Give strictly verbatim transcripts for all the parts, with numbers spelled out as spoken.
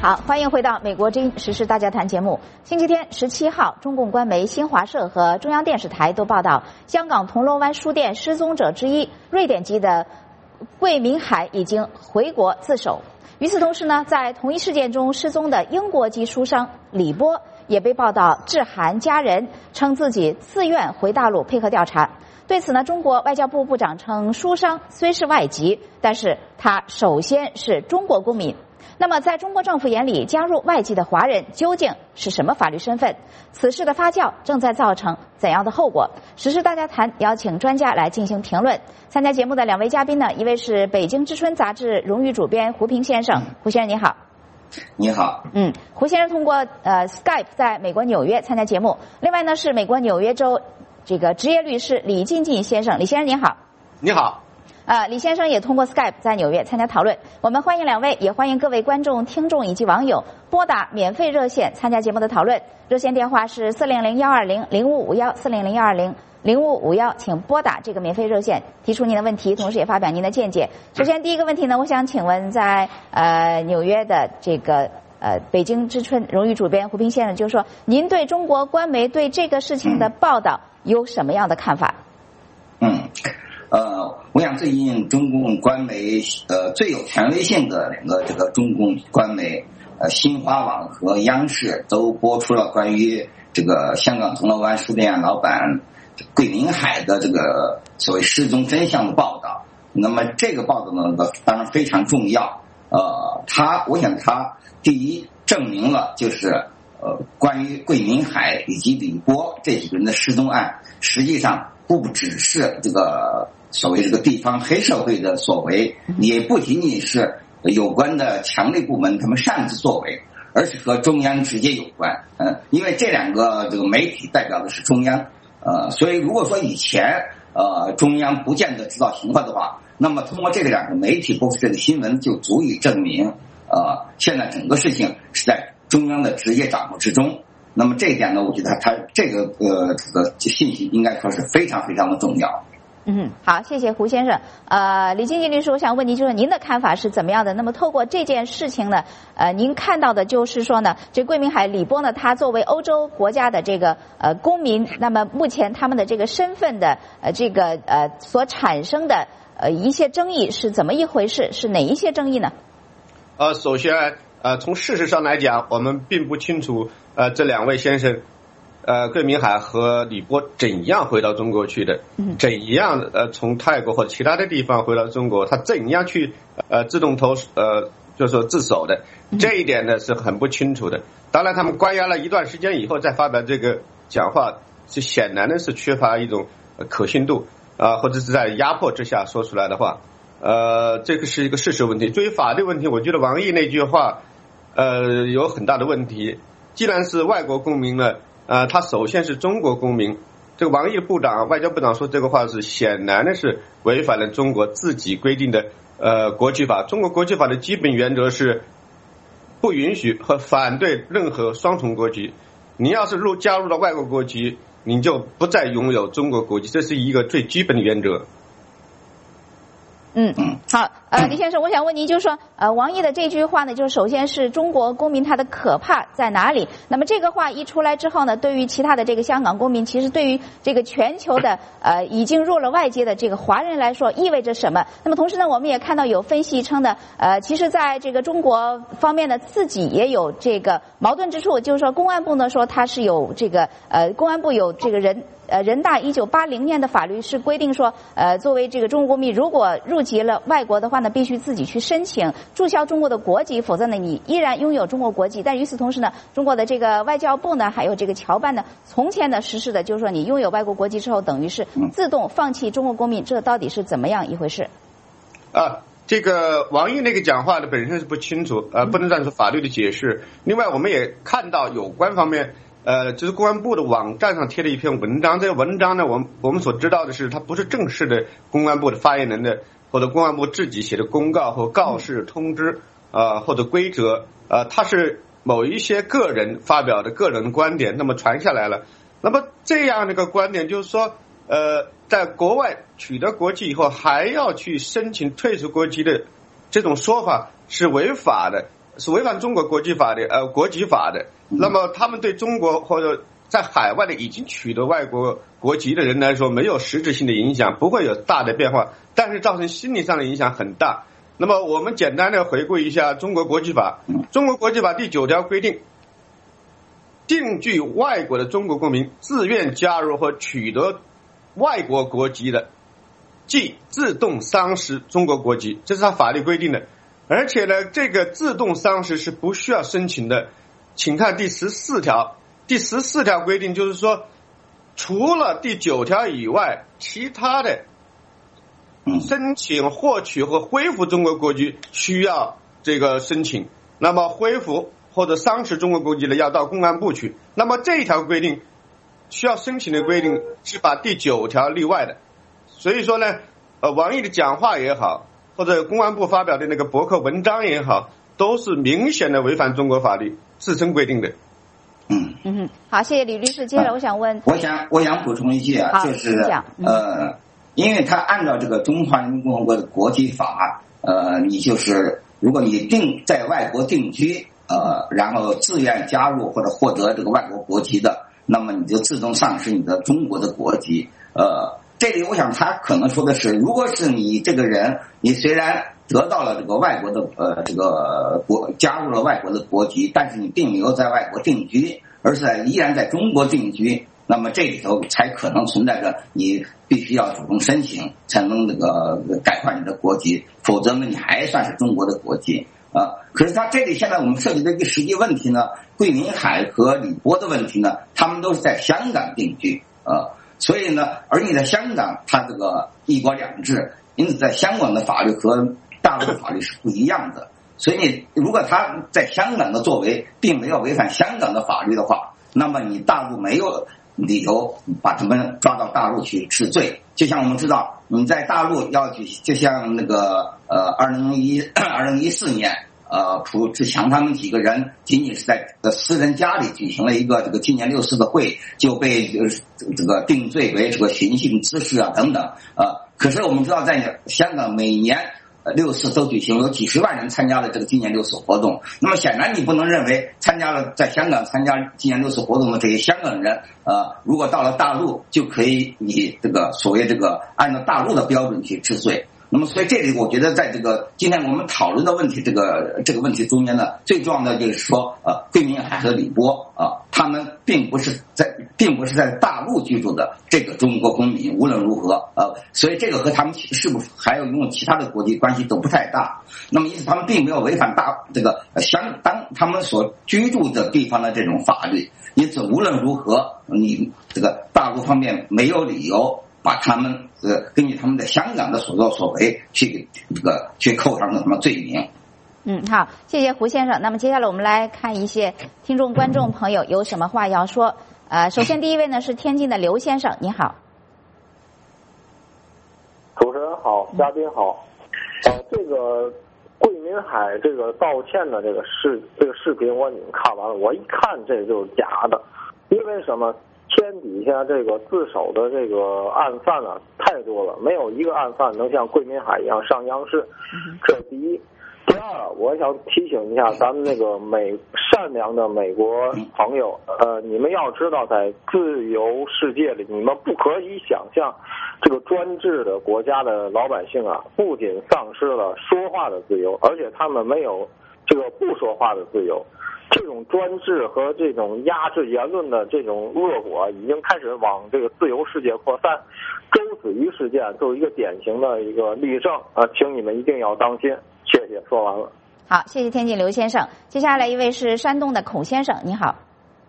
好，欢迎回到美国之音时事大家谈节目。星期天十七号，中共官媒新华社和中央电视台都报道，香港铜锣湾书店失踪者之一瑞典籍的桂明海已经回国自首。与此同时呢，在同一事件中失踪的英国籍书商李波也被报道致函家人，称自己自愿回大陆配合调查。对此呢，中国外交部部长称，书商虽是外籍，但是他首先是中国公民。那么在中国政府眼里，加入外籍的华人究竟是什么法律身份？此事的发酵正在造成怎样的后果？时事大家谈邀请专家来进行评论。参加节目的两位嘉宾呢，一位是北京之春杂志荣誉主编胡平先生，胡先生你好。 你好。 嗯，胡先生通过呃 Skype 在美国纽约参加节目。另外呢是美国纽约州这个职业律师李进进先生，李先生你好。 你好。 呃，李先生也通过 Skype 在纽约参加讨论。我们欢迎两位，也欢迎各位观众、听众以及网友拨打免费热线参加节目的讨论。热线电话是四零零幺二零零五五幺四零零幺二零零五五幺，请拨打这个免费热线，提出您的问题，同时也发表您的见解。首先，第一个问题呢，我想请问在呃纽约的这个呃北京之春荣誉主编胡平先生，就是说，您对中国官媒对这个事情的报道有什么样的看法？ 嗯。呃，我想最近中共官媒呃最有权威性的两个这个中共官媒呃新华网和央视都播出了关于这个香港铜锣湾书店老板桂明海的这个所谓失踪真相的报道。那么这个报道呢，当然非常重要。呃，他我想他第一证明了就是呃关于桂明海以及李波这几个人的失踪案，实际上不只是这个所谓这个地方黑社会的所为，也不仅仅是有关的强力部门他们擅自作为，而是和中央直接有关。嗯，因为这两个这个媒体代表的是中央，呃，所以如果说以前呃中央不见得知道情况的话，那么通过这个两个媒体播出这个新闻就足以证明，呃，现在整个事情是在中央的直接掌握之中。那么这一点呢，我觉得他这个呃这个信息应该说是非常非常的重要。 嗯，好，谢谢胡先生。呃，李进进律师，我想问您，就是您的看法是怎么样的？那么透过这件事情呢，呃，您看到的就是说呢，这桂明海、李波呢，他作为欧洲国家的这个呃公民，那么目前他们的这个身份的呃这个呃所产生的呃一些争议是怎么一回事？是哪一些争议呢？ 呃，首先呃从事实上来讲，我们并不清楚呃这两位先生。呃，桂明海和李波怎样回到中国去的？怎样呃从泰国或者其他的地方回到中国？他怎样去呃自动投呃就是说自首的？这一点呢是很不清楚的。当然，他们关押了一段时间以后再发表这个讲话，是显然的是缺乏一种可信度啊、呃，或者是在压迫之下说出来的话。呃，这个是一个事实问题。对于法律问题，我觉得王毅那句话呃有很大的问题。既然是外国公民呢。呃，他首先是中国公民。这个王毅部长、外交部长说这个话是显然的是违反了中国自己规定的呃国际法。中国国际法的基本原则是不允许和反对任何双重国籍。你要是入加入了外国国籍，你就不再拥有中国国籍，这是一个最基本的原则。 嗯，好，呃，李先生，我想问您，就是说，呃，王毅的这句话呢，就是首先是中国公民他的可怕在哪里？那么这个话一出来之后呢，对于其他的这个香港公民，其实对于这个全球的呃已经入了外界的这个华人来说，意味着什么？那么同时呢，我们也看到有分析称呢，呃，其实在这个中国方面呢，自己也有这个矛盾之处，就是说公安部呢说它是有这个呃公安部有这个人。呃，人大一九八零年的法律是规定说，呃，作为这个中国公民，如果入籍了外国的话呢，必须自己去申请注销中国的国籍，否则呢，你依然拥有中国国籍。但与此同时呢，中国的这个外交部呢，还有这个侨办呢，从前呢实施的就是说，你拥有外国国籍之后，等于是自动放弃中国公民，这到底是怎么样一回事？ 啊，这个王毅那个讲话呢，本身是不清楚，呃，不能算是法律的解释。另外，我们也看到有关方面。呃，就是公安部的网站上贴了一篇文章，这个文章呢，我们我们所知道的是，它不是正式的公安部的发言人的或者公安部自己写的公告或告示、通知啊、呃、或者规则，呃，它是某一些个人发表的个人观点，那么传下来了。那么这样的一个观点就是说，呃，在国外取得国籍以后还要去申请退出国籍的这种说法是违法的。 是违反中国国际法的呃国籍法的，那么他们对中国或者在海外的已经取得外国国籍的人来说没有实质性的影响，不会有大的变化，但是造成心理上的影响很大。那么我们简单的回顾一下中国国籍法，中国国籍法第九条规定，定居外国的中国公民自愿加入或取得外国国籍的，即自动丧失中国国籍，这是他法律规定的。而且呢，这个自动丧失是不需要申请的。请看第十四条，第十四条规定就是说，除了第九条以外，其他的申请获取和恢复中国国籍需要这个申请，那么恢复或者丧失中国国籍的要到公安部去。那么这一条规定需要申请的规定是把第九条例外的。所以说呢，呃，王毅的讲话也好，或者公安部发表的那个博客文章也好，都是明显的违反中国法律自身规定的。 嗯嗯，好，谢谢李律师。接下来我想问， 我想我想补充一句啊，就是呃，因为他按照这个中华人民共和国的国籍法，呃，你就是如果你定在外国定居，呃，然后自愿加入或者获得这个外国国籍的，那么你就自动丧失你的中国的国籍。呃，这里我想他可能说的是，如果是你这个人，你虽然得到了这个外国的呃这个国加入了外国的国籍，但是你并没有在外国定居，而是在依然在中国定居，那么这里头才可能存在着你必须要主动申请才能那个改换你的国籍，否则呢你还算是中国的国籍啊。可是他这里现在我们涉及的一个实际问题呢，桂民海和李波的问题呢，他们都是在香港定居啊，所以呢，而你在香港，他这个一国两制，因此在香港的法律和大陆的法律是不一样的。所以你如果他在香港的作为并没有违反香港的法律的话，那么你大陆没有理由把他们抓到大陆去治罪。就像我们知道，你在大陆要去，就像那个呃二零一二零一四年。呃，蒲志强他们几个人仅仅是在私人家里举行了一个这个纪念六四的会，就被这个定罪为这个寻衅滋事啊等等。呃，可是我们知道，在香港每年六四都举行，有几十万人参加了这个纪念六四活动。那么显然你不能认为参加了在香港参加纪念六四活动的这些香港人，呃，如果到了大陆就可以以这个所谓这个按照大陆的标准去治罪。那么，所以这里我觉得，在这个今天我们讨论的问题，这个这个问题中间呢，最重要的就是说，呃，桂民海和李波啊、呃，他们并不是在，并不是在大陆居住的这个中国公民，无论如何，呃，所以这个和他们是不是还有用其他的国籍关系都不太大。那么，因此他们并没有违反大这个相当他们所居住的地方的这种法律。因此，无论如何，你这个大陆方面没有理由把他们呃根据他们在香港的所作所为去这个去扣上什么罪名。 嗯，好，谢谢胡先生。那么接下来我们来看一些听众观众朋友有什么话要说。呃，首先第一位呢是天津的刘先生，你好。 主持人好，嘉宾好。呃，这个桂民海这个道歉的这个视这个视频我已经看完了，我一看这就是假的，因为什么？天底下这个自首的这个案犯啊太多了，没有一个案犯能像桂民海一样上央视，这是第一。第二，我想提醒一下咱们那个美善良的美国朋友，呃，你们要知道，在自由世界里，你们不可以想象，这个专制的国家的老百姓啊，不仅丧失了说话的自由，而且他们没有这个不说话的自由。这种专制和这种压制言论的这种恶果已经开始往这个自由世界扩散。周子瑜事件就是一个典型的一个例证啊，请你们一定要当心。谢谢，说完了。 好，谢谢天津刘先生。接下来一位是山东的孔先生，你好。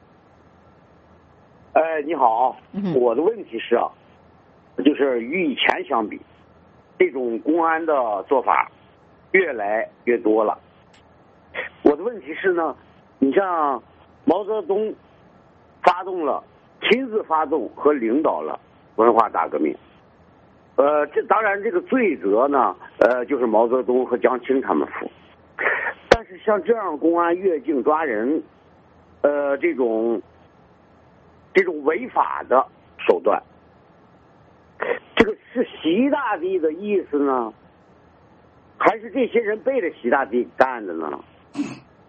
哎，你好， 嗯、 我的问题是啊，就是与以前相比，这种公安的做法越来越多了。我的问题是呢，你像毛泽东发动了，亲自发动和领导了文化大革命，呃，这当然这个罪责呢，呃，就是毛泽东和江青他们负。但是像这样公安越境抓人，呃，这种这种违法的手段，这个是习大帝的意思呢，还是这些人背着习大帝干的呢？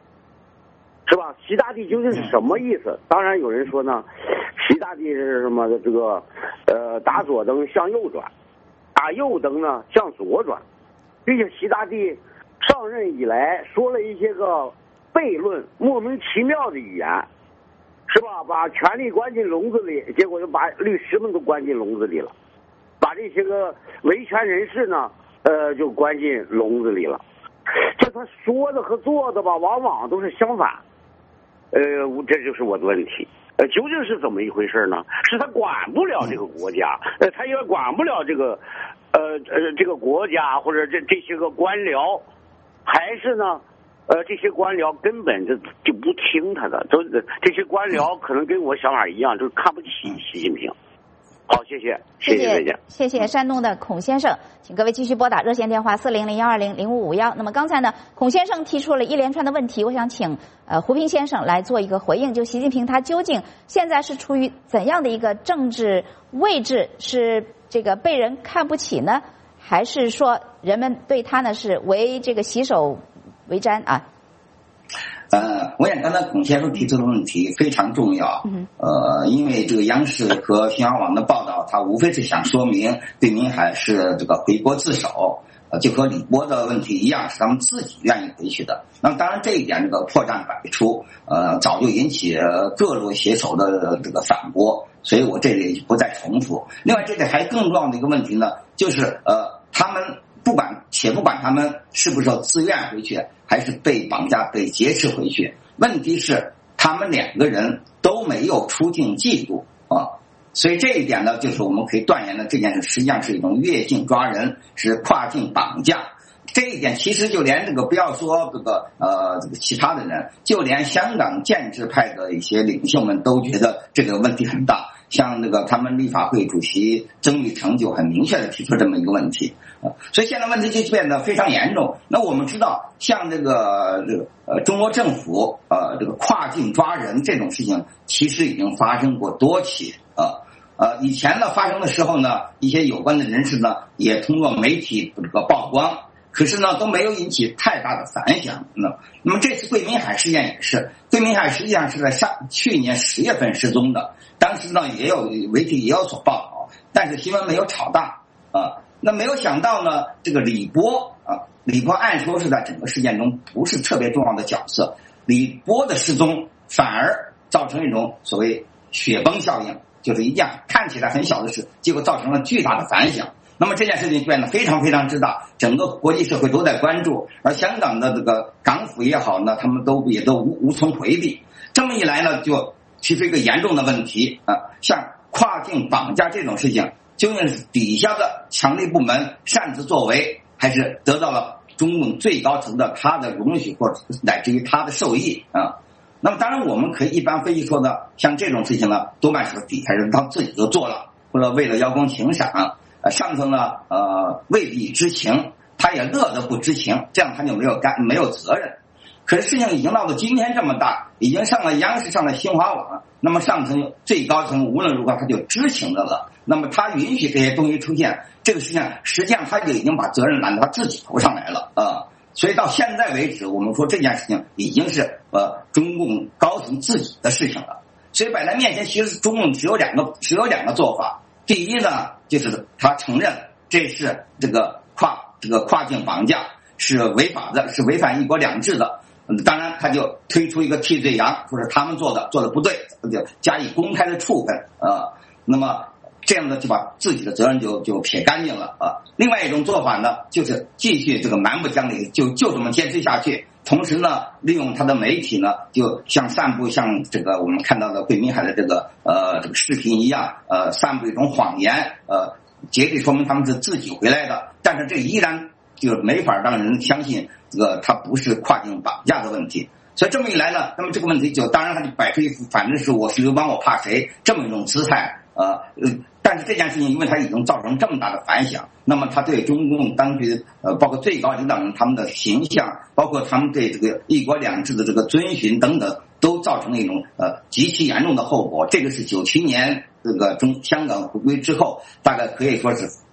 是吧？习大帝究竟是什么意思？当然有人说呢，习大帝是什么的这个呃打左灯向右转，打右灯呢向左转，并且习大帝上任以来说了一些个悖论、莫名其妙的语言，是吧？把权力关进笼子里，结果就把律师们都关进笼子里了，把这些个维权人士呢，呃，就关进笼子里了。这他说的和做的吧，往往都是相反。呃，这就是我的问题。呃，究竟是怎么一回事呢？是他管不了这个国家，呃，他也管不了这个，呃呃，这个国家或者这这些个官僚，还是呢，呃，这些官僚根本就就不听他的，都这些官僚可能跟我想法一样，就是看不起习近平。好，谢谢，谢谢，再见。 谢谢山东的孔先生，请各位继续拨打热线电话四零零幺二零零五五幺。那么刚才呢，孔先生提出了一连串的问题，我想请呃胡平先生来做一个回应。就习近平他究竟现在是处于怎样的一个政治位置？是这个被人看不起呢，还是说人们对他呢是为这个洗手为瞻啊？ 呃，我想刚才孔先生提出的问题非常重要。呃，因为这个央视和新华网的报道，它无非是想说明对明海是这个回国自首，呃，就和李波的问题一样，是他们自己愿意回去的。那么当然这一点这个破绽百出，呃，早就引起各路写手的这个反驳，所以我这里不再重复。另外，这里还更重要的一个问题呢，就是呃，他们不管且不管他们是不是自愿回去，还是被绑架、被劫持回去，问题是他们两个人都没有出境记录啊，所以这一点呢，就是我们可以断言的，这件事实际上是一种越境抓人，是跨境绑架。这一点其实就连这个不要说这个呃这个其他的人，就连香港建制派的一些领袖们都觉得这个问题很大。像那个他们立法会主席曾钰成就很明确的提出这么一个问题，所以现在问题就变得非常严重。那我们知道，像这个这个呃中国政府呃这个跨境抓人这种事情，其实已经发生过多起啊。呃，以前呢发生的时候呢，一些有关的人士呢也通过媒体这个曝光，可是呢都没有引起太大的反响。那那么这次桂民海事件也是，桂民海实际上是在上去年十月份失踪的，当时呢也有媒体也有所报道，但是新闻没有炒大啊。那没有想到呢，这个李波啊，李波按说是在整个事件中不是特别重要的角色，李波的失踪反而造成一种所谓雪崩效应，就是一件看起来很小的事，结果造成了巨大的反响。那么这件事情变得非常非常之大，整个国际社会都在关注，而香港的这个港府也好呢，他们都也都无无从回避。这么一来呢，就提出一个严重的问题啊，像跨境绑架这种事情，究竟是底下的强力部门擅自作为，还是得到了中共最高层的他的容许或者乃至于他的授意啊？那么当然我们可以一般分析说呢，像这种事情呢，多半是底下人他自己就做了，或者为了邀功请赏。上层呢，呃，未必知情，他也乐得不知情，这样他就没有干没有责任。可是事情已经闹到今天这么大，已经上了央视，上了新华网，那么上层最高层无论如何他就知情的了，那么他允许这些东西出现，这个事情实际上他就已经把责任揽到他自己头上来了啊、呃。所以到现在为止，我们说这件事情已经是呃中共高层自己的事情了。所以摆在面前，其实中共只有两个只有两个做法。第一呢，就是他承认这是这个跨这个跨境绑架是违法的，是违反一国两制的。当然，他就推出一个替罪羊，说是他们做的做的不对，就加以公开的处分啊、呃。那么这样的就把自己的责任就就撇干净了啊。另外一种做法呢，就是继续这个蛮不讲理，就就这么坚持下去。同时呢，利用他的媒体呢，就像散布像这个我们看到的桂民海的这个呃这个视频一样，呃，散布一种谎言，呃，竭力说明他们是自己回来的，但是这依然就没法让人相信这个他不是跨境绑架的问题。所以这么一来呢，那么这个问题就当然他就摆出一副反正是我是流氓我怕谁这么一种姿态。呃，但是这件事情因为它已经造成这么大的反响，那么他对中共当局呃，包括最高领导人他们的形象，包括他们对这个一国两制的这个遵循等等，都造成了一种呃极其严重的后果。这个是九七年这个中香港回归之后，大概可以说是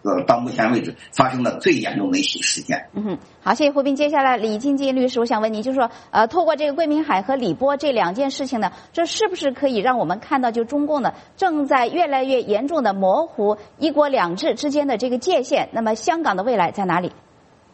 呃到目前为止发生的最严重的一起事件。 嗯哼，好，谢谢胡斌。接下来李金进律师，我想问您，就是说，呃，透过这个桂民海和李波这两件事情呢，这是不是可以让我们看到，就中共呢正在越来越严重的模糊一国两制之间的这个界限？那么香港的未来在哪里？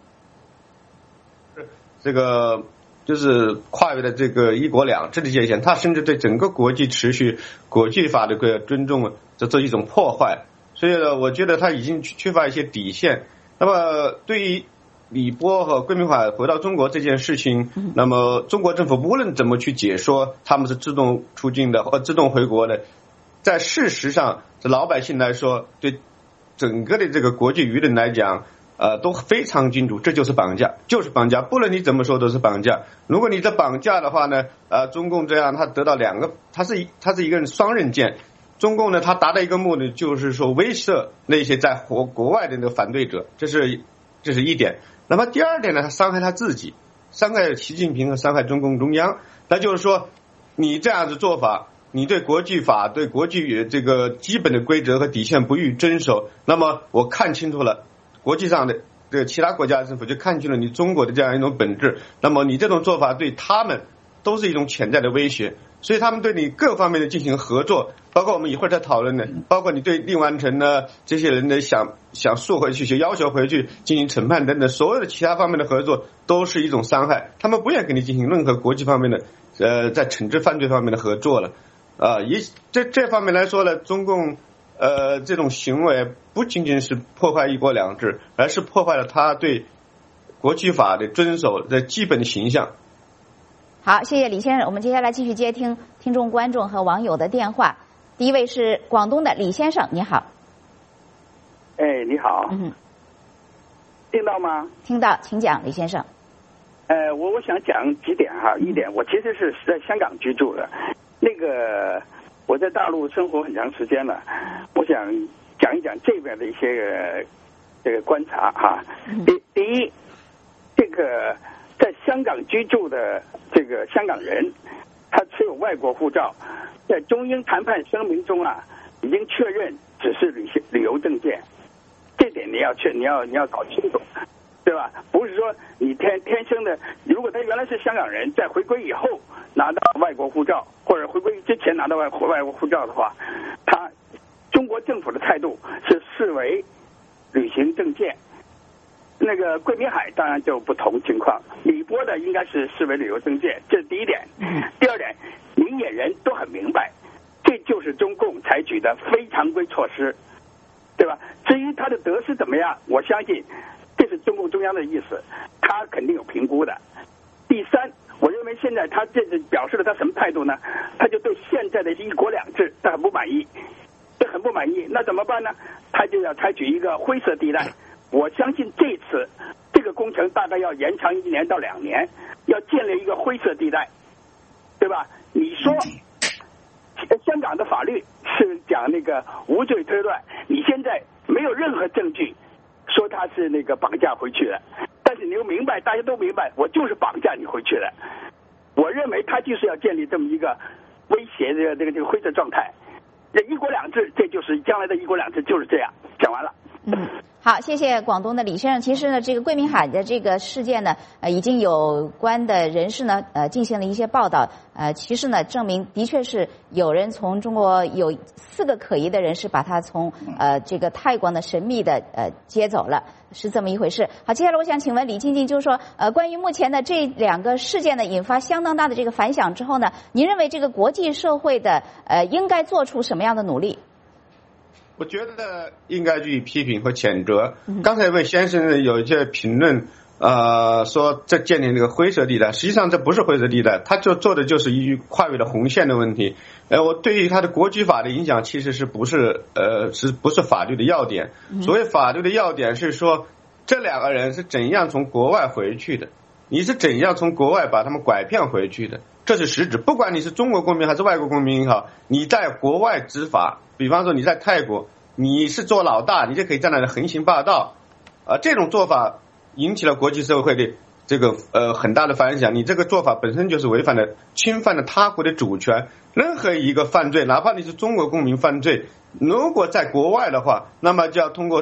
这个就是跨越的这个一国两制的界限，它甚至对整个国际秩序、国际法的个尊重，这这一种破坏。所以呢，我觉得它已经缺乏一些底线。那么对于李波和桂民海回到中国这件事情，那么中国政府无论怎么去解说他们是自动出境的或自动回国的，在事实上，这老百姓来说，对整个的这个国际舆论来讲，呃，都非常清楚，这就是绑架，就是绑架，不论你怎么说都是绑架。如果你这绑架的话呢，呃，中共这样，他得到两个，他是一，他是一个双刃剑。中共呢，他达到一个目的，就是说威慑那些在国国外的那个反对者，这是这是一点。那么第二点呢，他伤害他自己，伤害习近平和伤害中共中央。那就是说，你这样子做法，你对国际法、对国际这个基本的规则和底线不予遵守，那么我看清楚了。国际上的这个其他国家政府就看清了你中国的这样一种本质，那么你这种做法对他们都是一种潜在的威胁，所以他们对你各方面的进行合作，包括我们一会儿再讨论的，包括你对令完成呢这些人的想想诉回去、就要求回去进行审判等等，所有的其他方面的合作都是一种伤害，他们不愿跟你进行任何国际方面的呃在惩治犯罪方面的合作了啊。一这这方面来说呢，中共。呃，这种行为不仅仅是破坏一国两制，而是破坏了他对国际法的遵守的基本形象。 好，谢谢李先生。我们接下来继续接听听众、观众和网友的电话。第一位是广东的李先生，你好。 哎，你好。 嗯， 听到吗？ 听到，请讲，李先生。 呃，我我想讲几点哈。一点，我其实是在香港居住的，那个。我在大陆生活很长时间了，我想讲一讲这边的一些这个观察哈。第第一，这个在香港居住的这个香港人，他持有外国护照，在中英谈判声明中啊，已经确认只是旅行旅游证件，这点你要确你要你要搞清楚，对吧？不是说你天天生的，如果他原来是香港人，在回归以后拿到外国护照，或者回归之前拿到外外国护照的话，他中国政府的态度是视为旅行证件。那个桂民海当然就不同情况，李波的应该是视为旅游证件，这是第一点。第二点，明眼人都很明白，这就是中共采取的非常规措施，对吧？至于他的得失怎么样，我相信这是中共中央的意思，他肯定有评估的。第三，我认为现在他这是表示了他什么态度呢？他就对现在的一国两制他很不满意，这很不满意，那怎么办呢？他就要采取一个灰色地带。我相信这次这个工程大概要延长一年到两年，要建立一个灰色地带，对吧？你说香港的法律是讲那个无罪推断，你现在没有任何证据说他是那个绑架回去的，但是你又明白，大家都明白，我就是绑架你回去的。我认为他就是要建立这么一个威胁的这个这个灰色状态。这一国两制，这就是将来的一国两制，就是这样。讲完了。 嗯，好，谢谢广东的李先生。其实呢，这个桂民海的这个事件呢，呃，已经有关的人士呢，呃，进行了一些报道。呃，其实呢，证明的确是有人从中国有四个可疑的人士把他从呃这个泰国呢神秘的呃接走了，是这么一回事。好，接下来我想请问李静静，就是说，呃，关于目前的这两个事件呢，引发相当大的这个反响之后呢，您认为这个国际社会的呃应该做出什么样的努力？ 我觉得应该予以批评和谴责。刚才一位先生有一些评论，呃，说这建立那个灰色地带，实际上这不是灰色地带，他就做的就是一跨越了红线的问题。呃，我对于他的国际法的影响，其实是不是呃是不是法律的要点？所谓法律的要点是说，这两个人是怎样从国外回去的，你是怎样从国外把他们拐骗回去的，这是实质。不管你是中国公民还是外国公民也好，你在国外执法。比方说你在泰国，你是做老大，你就可以在那里横行霸道，啊，这种做法引起了国际社会的这个呃很大的反响。你这个做法本身就是违反了、侵犯了他国的主权。任何一个犯罪，哪怕你是中国公民犯罪，如果在国外的话，那么就要通过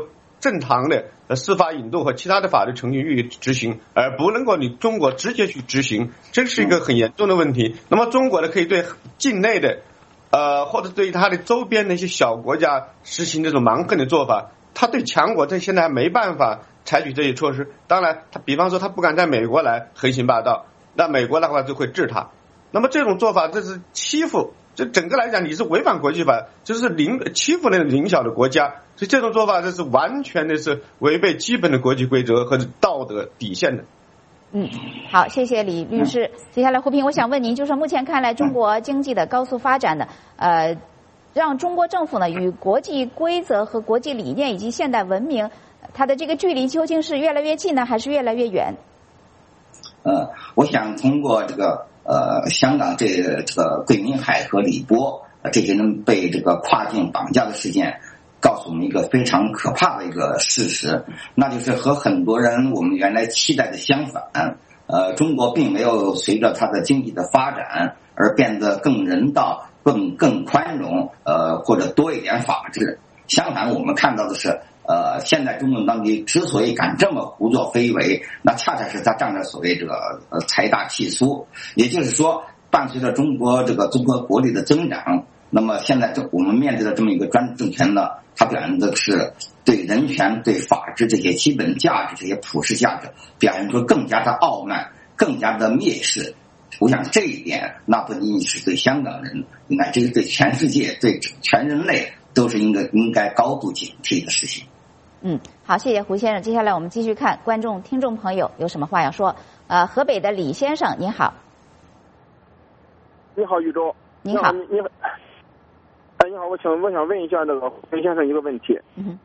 正常的司法引渡和其他的法律程序予以执行，而不能够你中国直接去执行，这是一个很严重的问题。那么中国呢，可以对境内的呃或者对它的周边的一些小国家实行这种蛮横的做法，他对强国这现在还没办法采取这些措施。当然他比方说他不敢在美国来横行霸道，那美国的话就会治他。那么这种做法这是欺负，这整个来讲你是违反国际法，就是零欺负那种邻小的国家，所以这种做法这是完全的是违背基本的国际规则和道德底线的。 嗯，好，谢谢李律师。接下来胡平，我想问您，就是目前看来中国经济的高速发展呢，呃，让中国政府呢与国际规则和国际理念以及现代文明，它的这个距离究竟是越来越近呢，还是越来越远？ 呃，我想通过这个呃香港这个这个桂民海和李波、呃、这些人被这个跨境绑架的事件，告诉我们一个非常可怕的一个事实，那就是和很多人我们原来期待的相反。呃，中国并没有随着它的经济的发展而变得更人道、更更宽容，呃，或者多一点法治。相反，我们看到的是。呃，现在中共当局之所以敢这么胡作非为，那恰恰是他仗着所谓这个呃财大气粗，也就是说，伴随着中国这个综合国力的增长，那么现在这我们面对的这么一个专制政权呢，它表现的是对人权、对法治这些基本价值、这些普世价值表现出更加的傲慢、更加的蔑视。我想这一点，那不仅仅是对香港人，乃至于对全世界、对全人类，都是应该应该高度警惕的事情。 嗯，好，谢谢胡先生。接下来我们继续看观众、听众朋友有什么话要说。呃，河北的李先生，您好。 你好，宇宙。 您好。 你你好。哎，你好，我想我想问一下那个胡先生一个问题。 嗯。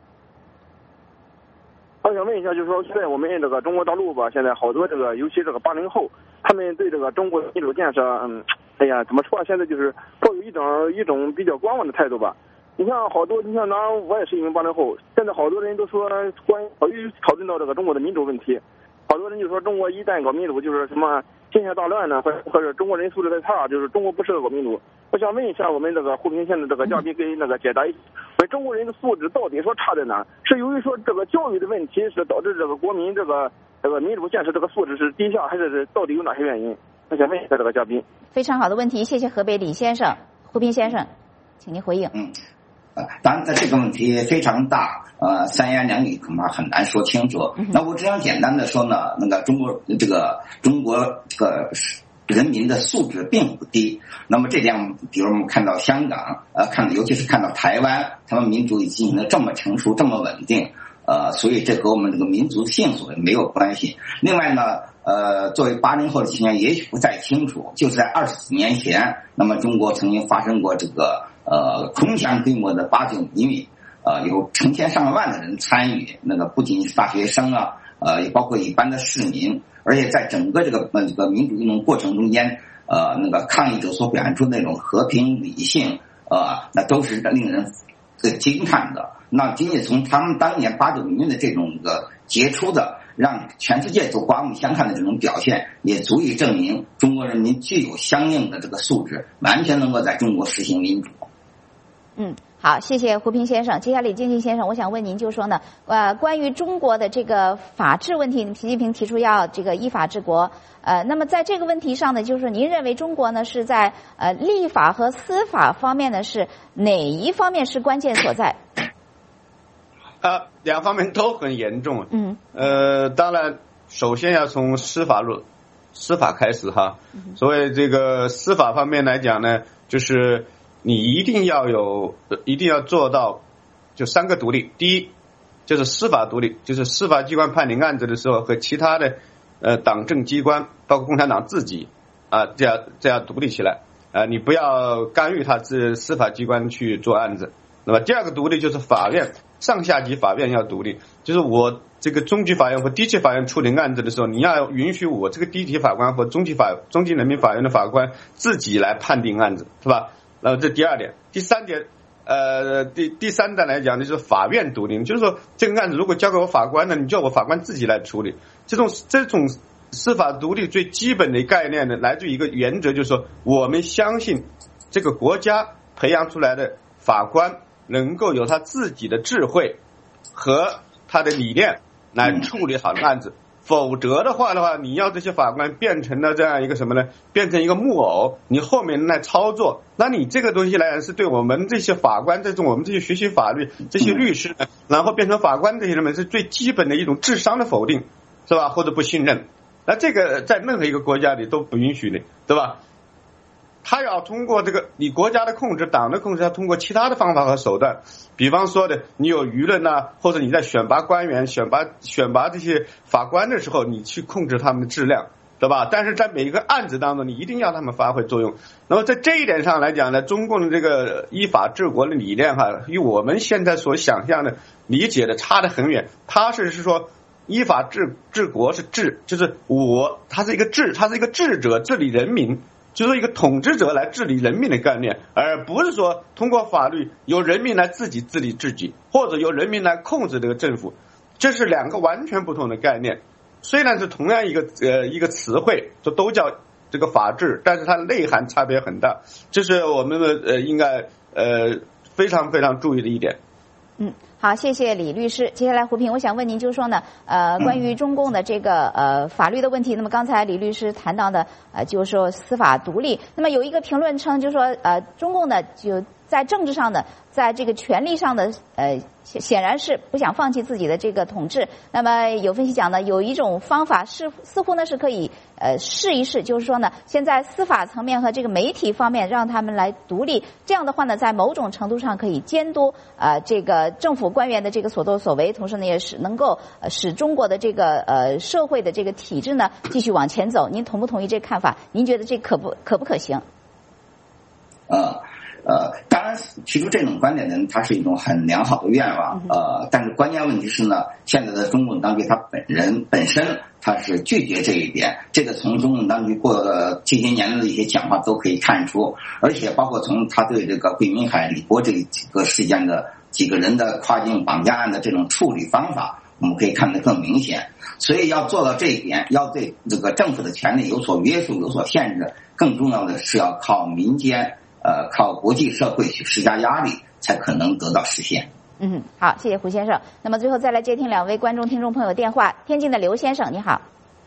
我想问一下，就是说，现在我们这个中国大陆吧，现在好多这个，尤其这个八零后，他们对这个中国民主建设，嗯，哎呀，怎么说？现在就是抱有一种一种比较观望的态度吧。你像好多，你像拿我也是一名八零后，现在好多人都说关于考虑讨论到这个中国的民主问题，好多人就说中国一旦搞民主就是什么天下大乱呢，或者或者中国人素质太差，就是中国不适合搞民主。我想问一下我们这个胡平县的这个嘉宾给那个解答一下，中国人的素质到底说差在哪？是由于说这个教育的问题是导致这个国民这个这个民主建设这个素质是低下，还是到底有哪些原因？我想问一下这个嘉宾。 非常好的问题，谢谢河北李先生。胡平先生，请您回应。 嗯。当然，这个问题非常大，呃，三言两语恐怕很难说清楚。那我只想简单的说呢，那个中国这个中国这个人民的素质并不低。那么这点，比如我们看到香港，呃，看尤其是看到台湾，他们民主已经的这么成熟、这么稳定，呃，所以这和我们这个民族性所没有关系。另外呢，呃，作为八零后的青年，也许不太清楚，就是在二十几年前，那么中国曾经发生过这个。呃，空前规模的八九民运，呃，有成千上万的人参与，那个不仅是大学生啊，呃，也包括一般的市民，而且在整个这个呃这个民主运动过程中间，呃，那个抗议者所表现出那种和平理性，呃，那都是令人呃惊叹的。那仅仅从他们当年八九民运的这种个杰出的，让全世界都刮目相看的这种表现，也足以证明中国人民具有相应的这个素质，完全能够在中国实行民主。 嗯，好，谢谢胡平先生。接下来李建新先生，我想问您，就是说呢，呃，关于中国的这个法治问题，习近平提出要这个依法治国，呃，那么在这个问题上呢，就是您认为中国呢是在呃立法和司法方面呢是哪一方面是关键所在？ 呃，两方面都很严重。 嗯。 呃，当然，首先要从司法论司法开始哈。所谓这个司法方面来讲呢，就是你一定要有，一定要做到，就三个独立。第一，就是司法独立，就是司法机关判定案子的时候和其他的呃党政机关，包括共产党自己啊，这样这样独立起来啊，你不要干预他自司法机关去做案子。那么第二个独立就是法院上下级法院要独立，就是我这个中级法院和低级法院处理案子的时候，你要允许我这个低级法官和中级法中级人民法院的法官自己来判定案子，是吧？那么这第二点。第三点，呃，第第三点来讲就是法院独立，就是说这个案子如果交给我法官呢，你叫我法官自己来处理。这种这种司法独立最基本的概念呢，来自于一个原则，就是说我们相信这个国家培养出来的法官能够有他自己的智慧和他的理念来处理好案子。否则的话的话，你要这些法官变成了这样一个什么呢？变成一个木偶，你后面来操作，那你这个东西来是对我们这些法官，这种我们这些学习法律这些律师呢，然后变成法官这些人们是最基本的一种智商的否定，是吧？或者不信任，那这个在任何一个国家里都不允许的，对吧？他要通过这个你国家的控制、党的控制，要通过其他的方法和手段，比方说的，你有舆论呐，或者你在选拔官员、选拔选拔这些法官的时候，你去控制他们的质量，对吧？但是在每一个案子当中，你一定要他们发挥作用。那么在这一点上来讲呢，中共的这个依法治国的理念哈，与我们现在所想象的、理解的差得很远。他是是说，依法治治国是治，就是我，他是一个治，他是一个治者，治理人民。就是一个统治者来治理人民的概念，而不是说通过法律由人民来自己治理自己，或者由人民来控制这个政府，这是两个完全不同的概念。虽然是同样一个呃一个词汇，就都叫这个法治，但是它的内涵差别很大，这是我们的呃应该呃非常非常注意的一点。 嗯，好，谢谢李律师。接下来胡平，我想问您，就是说呢，呃，关于中共的这个呃法律的问题，那么刚才李律师谈到的，呃，就是说司法独立。那么有一个评论称，就是说，呃，中共呢就在政治上的，在这个权力上的，呃，显然是不想放弃自己的这个统治。那么有分析讲呢，有一种方法是似乎呢是可以呃试一试，就是说呢，现在司法层面和这个媒体方面让他们来独立，这样的话呢，在某种程度上可以监督呃这个政府官员的这个所作所为，同时呢也是能够呃使中国的这个呃社会的这个体制呢继续往前走。您同不同意这个看法？您觉得这可不可不可行？ 呃。呃，当然，提出这种观点的人，他是一种很良好的愿望。呃，但是关键问题是呢，现在的中共当局他本人本身他是拒绝这一点。这个从中共当局过了这些年的一些讲话都可以看出，而且包括从他对这个桂民海、李波这几个事件的几个人的跨境绑架案的这种处理方法，我们可以看得更明显。所以要做到这一点，要对这个政府的权力有所约束、有所限制，更重要的是要靠民间。呃，靠国际社会去施加压力，才可能得到实现。 嗯，好，谢谢胡先生。那么最后再来接听两位观众、听众朋友电话。天津的刘先生，你好。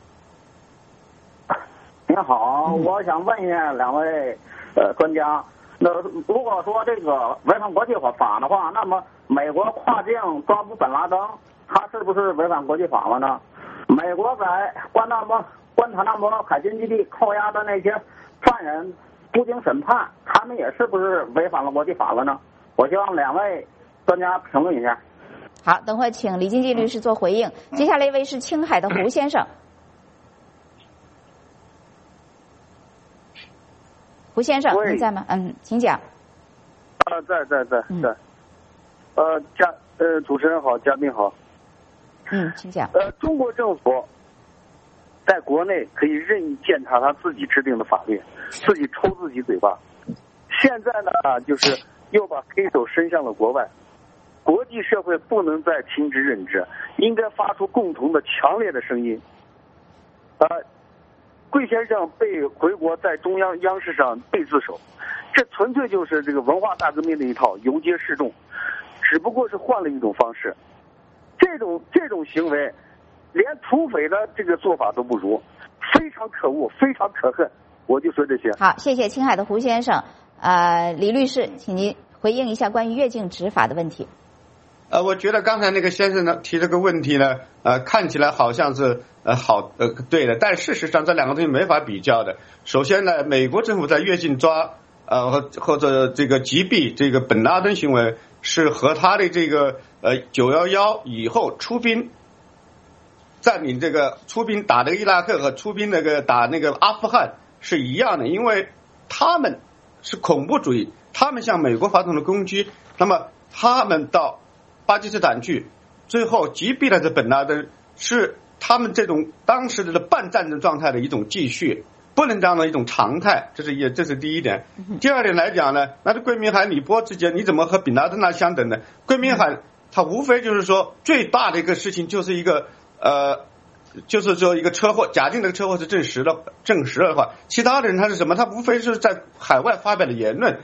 你好，我想问一下两位呃专家，那如果说这个违反国际法的话，那么美国跨境抓捕本拉登，他是不是违反国际法了呢？美国在关纳摩关塔那摩海军基地扣押的那些犯人。不经审判，他们也是不是违反了国际法了呢？我希望两位专家评论一下。 好，等会请李金记律师做回应。接下来一位是青海的胡先生。胡先生，你在吗？嗯，请讲。 啊，在在在在。呃，嘉呃，主持人好，嘉宾好。 嗯，请讲。 呃，中国政府。在国内可以任意践踏他自己制定的法律，自己抽自己嘴巴。现在呢，就是又把黑手伸向了国外。国际社会不能再听之任之，应该发出共同的强烈的声音。呃，桂先生被回国，在中央央视上被自首，这纯粹就是这个文化大革命的一套游街示众，只不过是换了一种方式。这种这种行为。连土匪的这个做法都不如，非常可恶，非常可恨。我就说这些。 好，谢谢青海的胡先生。呃，李律师，请您回应一下关于越境执法的问题。 呃，我觉得刚才那个先生呢提这个问题呢，呃，看起来好像是呃好呃对的，但事实上这两个东西没法比较的。首先呢，美国政府在越境抓呃或或者这个击毙这个本拉登行为，是和他的这个呃九一一以后出兵。占领这个出兵打这个伊拉克和出兵那个打那个阿富汗是一样的，因为他们是恐怖主义，他们向美国发动了攻击，那么他们到巴基斯坦去，最后击毙了这本拉登，是他们这种当时的半战争状态的一种继续，不能这样的一种常态，这是也这是第一点。第二点来讲呢，那这桂民海、李波之间你怎么和本拉登那相等呢？桂民海他无非就是说最大的一个事情就是一个。呃，就是说一个车祸，假定这个车祸是证实的，证实了的话，其他的人他是什么？他无非是在海外发表的言论，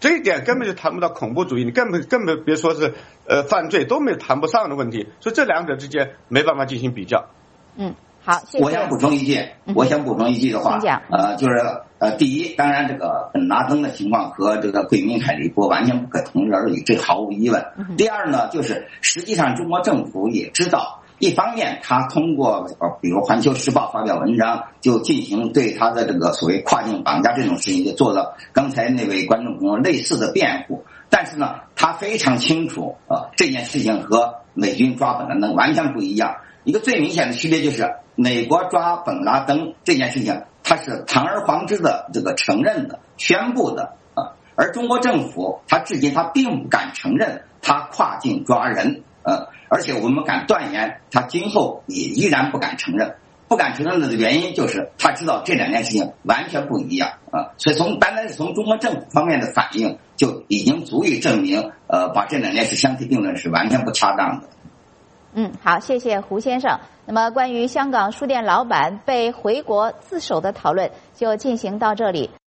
这一点根本就谈不到恐怖主义，你根本根本别说是呃犯罪，都没有谈不上的问题，所以这两者之间没办法进行比较。 嗯，好，谢谢。 我想补充一句，嗯、我想补充一句的话，呃，就是呃，第一，当然这个本拉登的情况和这个桂明海利波完全不可同日而语，这毫无疑问。嗯、第二呢，就是实际上中国政府也知道。一方面，他通过呃，比如《环球时报》发表文章，就进行对他的这个所谓跨境绑架这种事情，就做了刚才那位观众朋友类似的辩护。但是呢，他非常清楚啊、呃，这件事情和美军抓本拉登完全不一样。一个最明显的区别就是，美国抓本拉登这件事情，它是堂而皇之的这个承认的、宣布的啊，而中国政府他至今他并不敢承认他跨境抓人。呃，而且我们敢断言，他今后也依然不敢承认。不敢承认的原因就是他知道这两件事情完全不一样啊、呃，所以从单单是从中国政府方面的反应，就已经足以证明，呃，把这两件事相提并论是完全不恰当的。 嗯，好，谢谢胡先生。那么关于香港书店老板被回国自首的讨论就进行到这里。